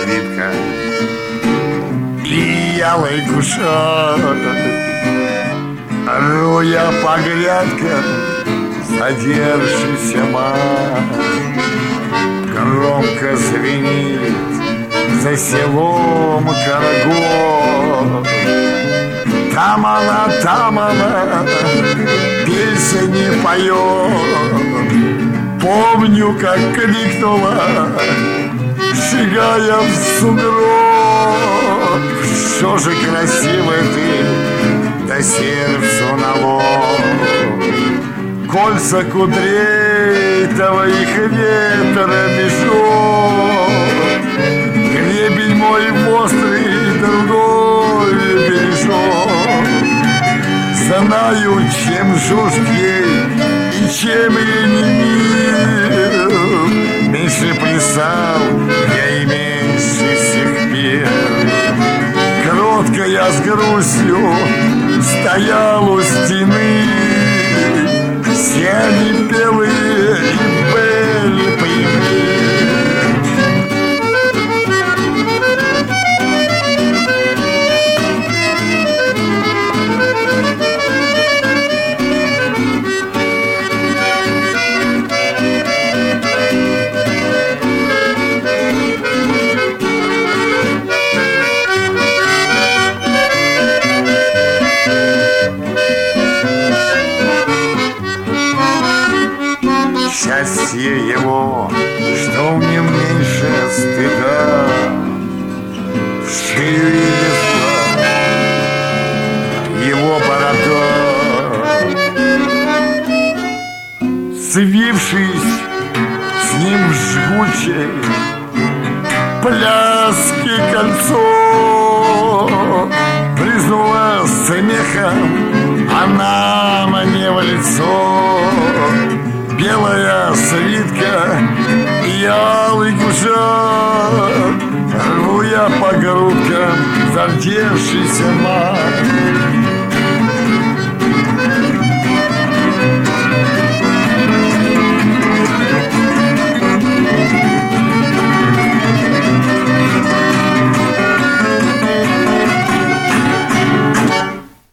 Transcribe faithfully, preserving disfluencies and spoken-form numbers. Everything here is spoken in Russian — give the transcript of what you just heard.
свитка и ялый кушак. Руя по грядкам задержишься, мать, громко звенит за селом карагод. Там она, там она, песни поет. Помню, как крикнула, шагая в сугроб: что же красивая ты, да сердцу налог. Кольца кудрей твоих ветра мешок, гребень мой острый, другой бережок. Знаю, чем жесткий и чем я не мил, меньше плясал я и меньше всех пел. Кротко я с грустью стоял у стены, все они белые и были пьяны. Счастье его, что в нем меньше стыда, в шею лезла его борода. Свившись с ним в жгучей пляске кольцо, брызнула смехом она мне в лицо. Белая свитка и алый кушак, рву я по грудкам зардевшийся мак.